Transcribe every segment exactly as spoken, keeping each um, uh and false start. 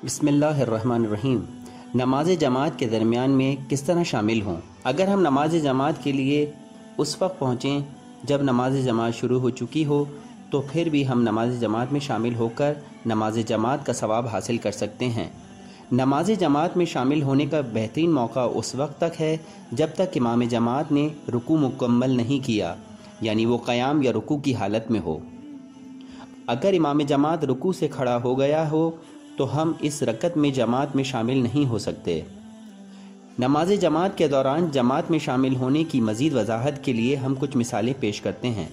بسم اللہ الرحمن الرحیم۔ نماز جماعت کے درمیان میں کس طرح شامل ہوں؟ اگر ہم نماز جماعت کے لیے اس وقت پہنچیں جب نماز جماعت شروع ہو چکی ہو تو پھر بھی ہم نماز جماعت میں شامل ہو کر نماز جماعت کا ثواب حاصل کر سکتے ہیں۔ نماز جماعت میں شامل ہونے کا بہترین موقع اس وقت تک ہے جب تک امام جماعت نے رکوع مکمل نہیں کیا، یعنی وہ قیام یا رکوع کی حالت میں ہو۔ اگر امام جماعت رکوع سے کھڑا ہو گیا ہو تو ہم اس رکعت میں جماعت میں شامل نہیں ہو سکتے۔ نماز جماعت کے دوران جماعت میں شامل ہونے کی مزید وضاحت کے لیے ہم کچھ مثالیں پیش کرتے ہیں۔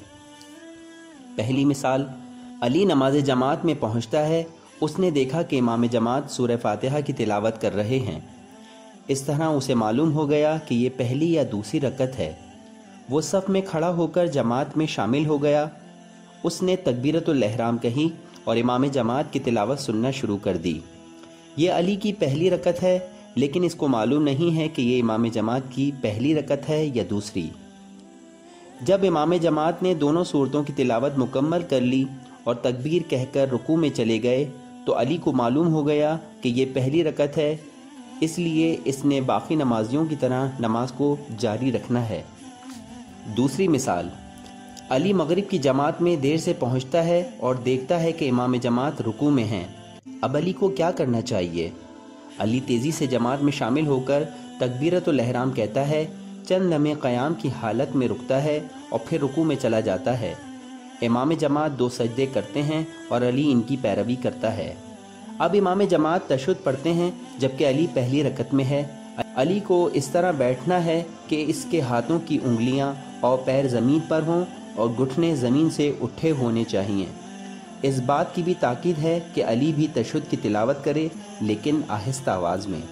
پہلی مثال، علی نماز جماعت میں پہنچتا ہے۔ اس نے دیکھا کہ امام جماعت سورہ فاتحہ کی تلاوت کر رہے ہیں۔ اس طرح اسے معلوم ہو گیا کہ یہ پہلی یا دوسری رکعت ہے۔ وہ صف میں کھڑا ہو کر جماعت میں شامل ہو گیا۔ اس نے تکبیرۃ الاحرام کہی اور امام جماعت کی تلاوت سننا شروع کر دی۔ یہ علی کی پہلی رکعت ہے، لیکن اس کو معلوم نہیں ہے کہ یہ امام جماعت کی پہلی رکعت ہے یا دوسری۔ جب امام جماعت نے دونوں صورتوں کی تلاوت مکمل کر لی اور تکبیر کہہ کر رکوع میں چلے گئے تو علی کو معلوم ہو گیا کہ یہ پہلی رکعت ہے، اس لیے اس نے باقی نمازیوں کی طرح نماز کو جاری رکھنا ہے۔ دوسری مثال، علی مغرب کی جماعت میں دیر سے پہنچتا ہے اور دیکھتا ہے کہ امام جماعت رکوع میں ہیں۔ اب علی کو کیا کرنا چاہیے؟ علی تیزی سے جماعت میں شامل ہو کر تکبیرۃ الاحرام کہتا ہے، چند لمحے قیام کی حالت میں رکتا ہے اور پھر رکوع میں چلا جاتا ہے۔ امام جماعت دو سجدے کرتے ہیں اور علی ان کی پیروی کرتا ہے۔ اب امام جماعت تشہد پڑھتے ہیں جبکہ علی پہلی رکعت میں ہے۔ علی کو اس طرح بیٹھنا ہے کہ اس کے ہاتھوں کی انگلیاں اور پیر زمین پر ہوں اور گھٹنے زمین سے اٹھے ہونے چاہیے۔ اس بات کی بھی تاکید ہے کہ علی بھی تشہد کی تلاوت کرے، لیکن آہستہ آواز میں۔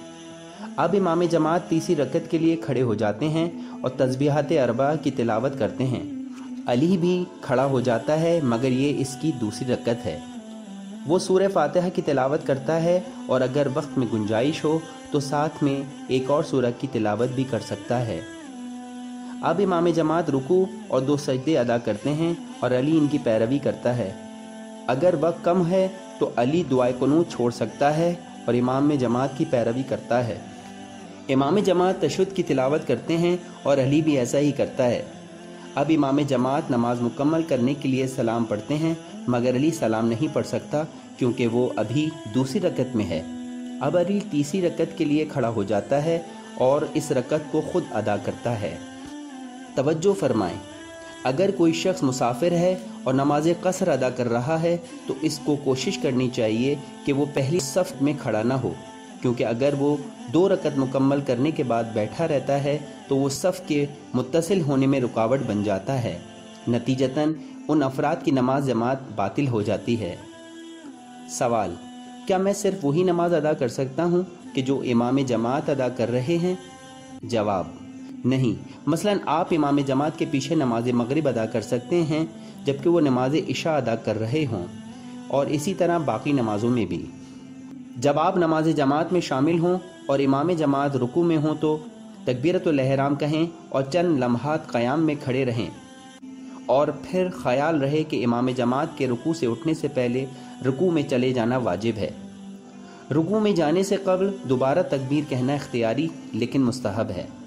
اب امام جماعت تیسری رکعت کے لیے کھڑے ہو جاتے ہیں اور تسبیحات اربعہ کی تلاوت کرتے ہیں۔ علی بھی کھڑا ہو جاتا ہے، مگر یہ اس کی دوسری رکعت ہے۔ وہ سورہ فاتحہ کی تلاوت کرتا ہے اور اگر وقت میں گنجائش ہو تو ساتھ میں ایک اور سورہ کی تلاوت بھی کر سکتا ہے۔ اب امام جماعت رکوع اور دو سجدے ادا کرتے ہیں اور علی ان کی پیروی کرتا ہے۔ اگر وقت کم ہے تو علی دعائے قنوت چھوڑ سکتا ہے اور امام جماعت کی پیروی کرتا ہے۔ امام جماعت تشہد کی تلاوت کرتے ہیں اور علی بھی ایسا ہی کرتا ہے۔ اب امام جماعت نماز مکمل کرنے کے لیے سلام پڑھتے ہیں، مگر علی سلام نہیں پڑھ سکتا کیونکہ وہ ابھی دوسری رکعت میں ہے۔ اب علی تیسری رکعت کے لیے کھڑا ہو جاتا ہے اور اس رکعت کو خود ادا کرتا ہے۔ توجہ فرمائیں، اگر کوئی شخص مسافر ہے اور نماز قصر ادا کر رہا ہے تو اس کو کوشش کرنی چاہیے کہ وہ پہلی صف میں کھڑا نہ ہو، کیونکہ اگر وہ دو رکعت مکمل کرنے کے بعد بیٹھا رہتا ہے تو وہ صف کے متصل ہونے میں رکاوٹ بن جاتا ہے۔ نتیجتاً ان افراد کی نماز جماعت باطل ہو جاتی ہے۔ سوال، کیا میں صرف وہی نماز ادا کر سکتا ہوں کہ جو امام جماعت ادا کر رہے ہیں؟ جواب، نہیں۔ مثلاً آپ امام جماعت کے پیچھے نماز مغرب ادا کر سکتے ہیں جبکہ وہ نماز عشاء ادا کر رہے ہوں، اور اسی طرح باقی نمازوں میں بھی۔ جب آپ نماز جماعت میں شامل ہوں اور امام جماعت رکوع میں ہوں تو تکبیرۃ الاحرام کہیں اور چند لمحات قیام میں کھڑے رہیں، اور پھر خیال رہے کہ امام جماعت کے رکوع سے اٹھنے سے پہلے رکوع میں چلے جانا واجب ہے۔ رکوع میں جانے سے قبل دوبارہ تکبیر کہنا اختیاری لیکن مستحب ہے۔